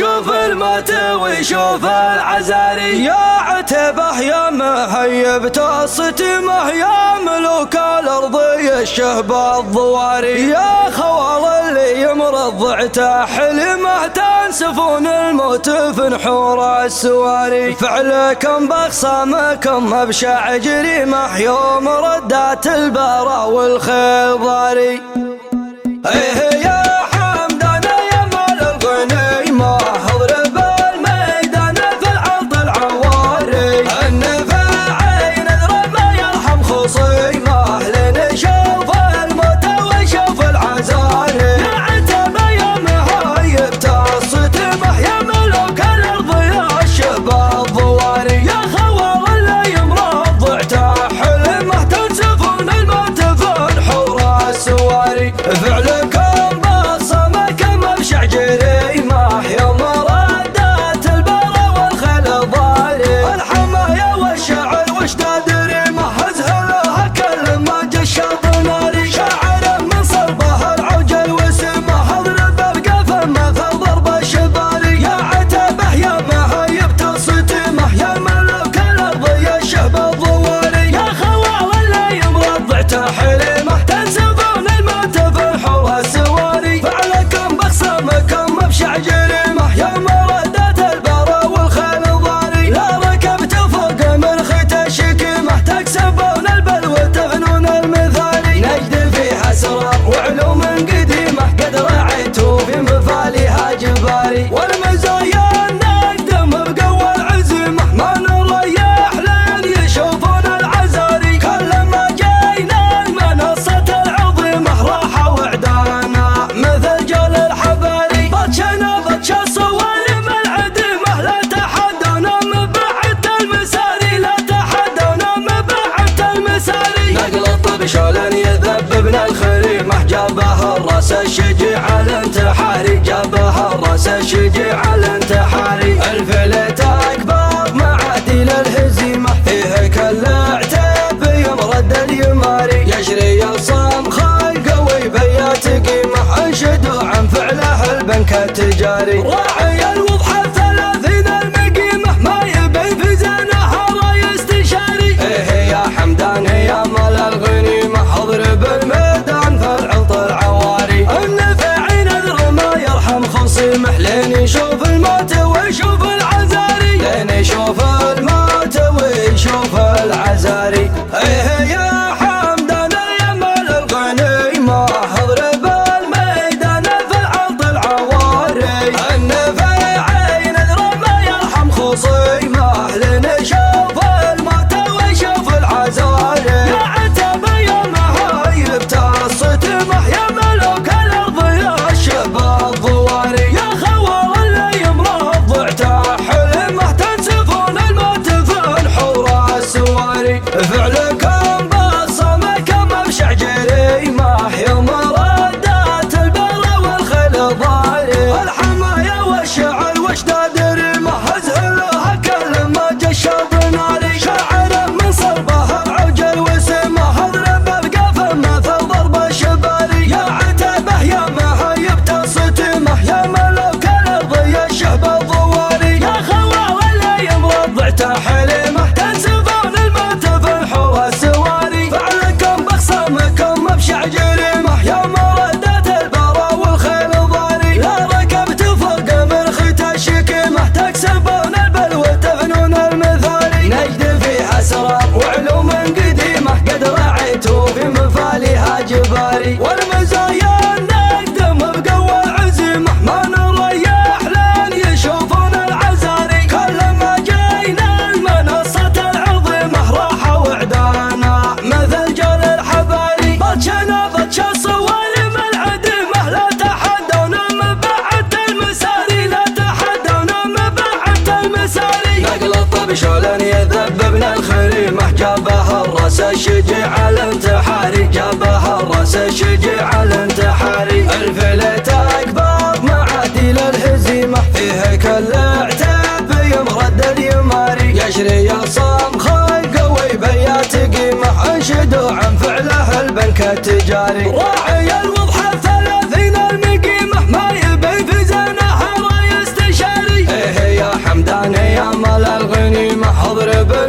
وشوف الموت وشوف العزاري. يا عتبه يا مهيب تصطمه يا ملوك الارض الشهب الضواري. يا خوال اللي يمرض ضعته حلمه تنسفون الموت في نحور السواري. فعلكم باخصامكم ابشع جريمه يوم ردات البرى والخيل ضاري. يا حمدان يا مال الغنيمه اضرب الميدان في العرض العواري. النفاعين اضرب ما يرحم خصيمه لنشوف الموت وشوف العزاري. يا عتبه يا مهيب تصطمه يا ملوك الارض يا الشباب الضواري. يا خوار اللي يمرض ضعته حلمه تنسفون الموت في نحور السواري. فعلكم بصمكم ابشع جريمه يوم ردات البرى والخيل ضاري. الحماية والشعر وش تدريمه ازهلها كل ما جشط ناري. شاعر من صلبه العوجل وسمه اضرب بقفه مثل ضرب الشباري. يا عتبه يا مهيب تصطمه يا ملوك الارض يا الشهب الضواري. يا خوار اللي يمرض ضعته حلمه تنسفون الموت في نحور السواري. فعلكم باخصامكم ابشع جريمه يوم ردات البرى والخيل ضاري. لا ركبت فوق مرخة الشكيمه تكسبون البلوى تفنون المثالي. نجد فيها اسرار وعلوم قديمه قد رعيتوا في مفاليها جباري. والمزايا نقدم بقوى العزيمه ما نريح لين يشوفون العزاري. كلما جينا المنصة العظيمه راح وعدانا مثل جول الحباري. بطشنا بطش الصوارم العديمه لا تحدونا مبعد المساري. لا تحدونا مبعد المساري. نقل الطب شلون يذببنا الخريمه جابها الراس الشجيع الانتحاري. جابها الراس الشجيع الانتحاري. الفلت اكبر معادل الهزيمه فيه كل عتاب يمرد اليماري. يجري الصام خلق ويبيات قيمه انشدوا عن فعله البنك التجاري. راعي الوضح الثلاثين المقيمه ما يبي في زنها راي استشاري. يا حمدان يا مال الغنيمه اضرب الميدان في العرض العواري. النفاعين اذر ما يرحم خصيمه لين يشوف الموت ويشوف العزاري. لين يشوف الموت ويشوف العزاري. يا حمدان يا مال الغنيمه اضرب الميدان في العرض العواري. النفاعين اذر ما يرحم خصيمه لين يشوف الموت ويشوف العزاري. يا عتبه يا مهيب تصطمه يا ملوك الارض يا الشهب الضواري. يا خوار اللي يمرض ضعته حلمه تنسفون الموت في نحور السواري. فعلكم بصمكم ابشع جريمه يوم ردات البرى والخيل ضاري. الحماية والشعر وش تدريمه ازهلها كل ما جشط ناري. شاعر من صلبه العوجل وسمه اضرب بقفه مثل ضرب الشباري. يا عتبه يا مهيب تصطمه يا ملوك الارض يا الشهب الضواري. يا خوار اللي يمرض ضعته حلمه تنسفون الموت في نحور السواري. فعلكم باخصامكم ابشع جريمه يوم ردات البرى والخيل ضاري. لا ركبت فوق مرخة الشكيمه تكسبون البلوى تفنون المثالي. نجد فيها اسرار وعلوم قديمه قد رعيتوا في مفاليها جباري. والمزايا نقدم بقوى العزيمه ما نريح لين يشوفون العزاري. كلما جينا المنصة العظيمه راح وعدانا مثل جول الحباري. بطشنا بطش الصوارم العديمه لا تحدونا مبعد المساري. لا تحدونا مبعد المساري. نقل الطب شلون يذببنا الخريمه جابها الراس الشجيع الانتحاري. جابها الراس الشجيع الانتحاري. الفلت اكبر معادل الهزيمه فيه كل عتاب يمرد اليماري. يجري الصام خلق ويبيات قيمه انشدوا عن فعله البنك التجاري. راعي الوضح الثلاثين المقيمه ما يبي في زنها راي استشاري. يا مال الغنيمة اضرب